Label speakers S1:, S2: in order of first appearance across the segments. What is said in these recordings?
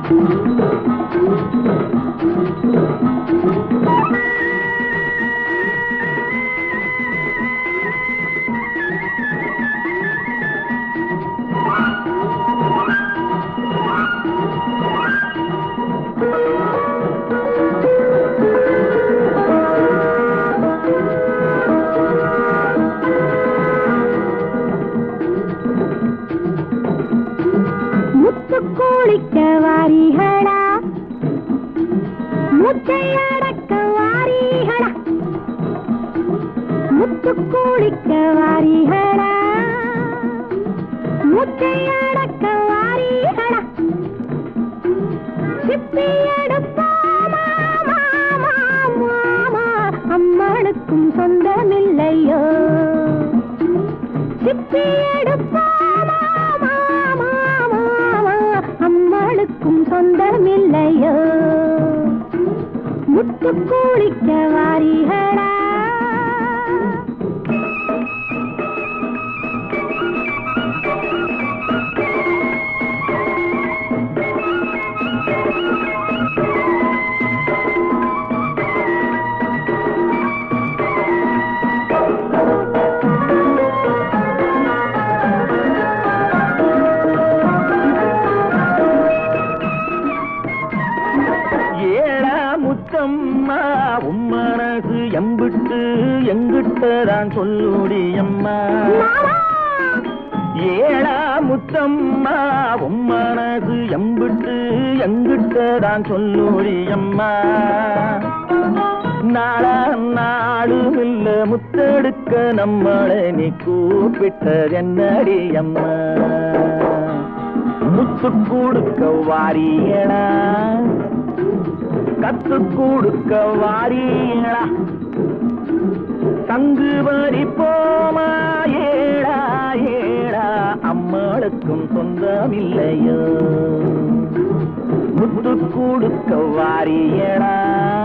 S1: குளிக்க வாரிகளா, முத்தையடக்க வாரிகளா, முத்து குளிக்க வாரிகளா, முத்தையடக்க வாரிகளா, சிப்பி எடுப்போமா மாமா மாமா, அம்மனுக்கும் சொந்தமில்லையோ, சிப்பி எடுப்போமா மாமா மாமா, அம்மனுக்கும் சொந்தமில்லையோ, முத்து குளிக்க வாரிகளா.
S2: முத்தம்மா உம்மனசு எம்பிட்டு எங்கிட்டதான் சொல்லுடி அம்மா, ஏழா முத்தம்மா உம்மனசு எம்பிட்டு எங்கிட்டதான் சொல்லுடி அம்மா, நாளா நாளும் இல்ல முத்தெடுக்க நம்மளை நீ கூப்பிட்டது என்னடி அம்மா, முத்து கொடுக்க வாரியடா, கத்து கொடுக்க வாரீங்களா, தங்கு பறிப்போமா ஏழா ஏழா, அம்மாளுக்கும் சொந்தமில்லையோ, முத்து கொடுக்க வாரியடா.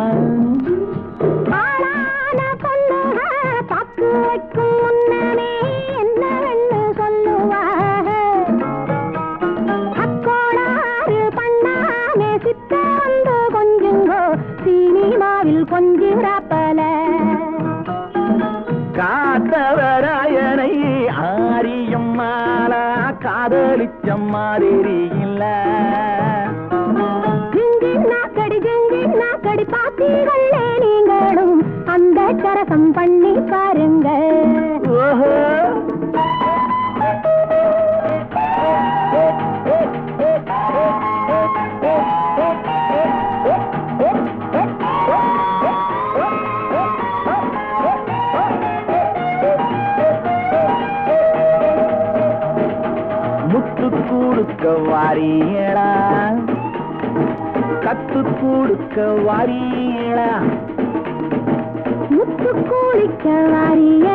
S1: பாக்கு வைக்கும் முன்னமே என்னவென்னு சொல்லுவாக, அக்கோளாறு பண்ணாமே சித்த வந்து கொஞ்சுங்கோ, சினிமாவில் கொஞ்சிறப்பல
S2: காத்தவராயனை ஆரியம் மாலா காதலிச்ச மாதிரி இல்ல,
S1: ஜிங்கி நாக்கடி பாத்தீங்களே நீங்களும் அந்த சரசம் பண்ணி பாருங்க.
S2: ஓஹோ முத்து கொடுக்க வாரியடா, கத்து கொடுக்க வாரியடா,
S1: முத்து குளிக்க வாரிய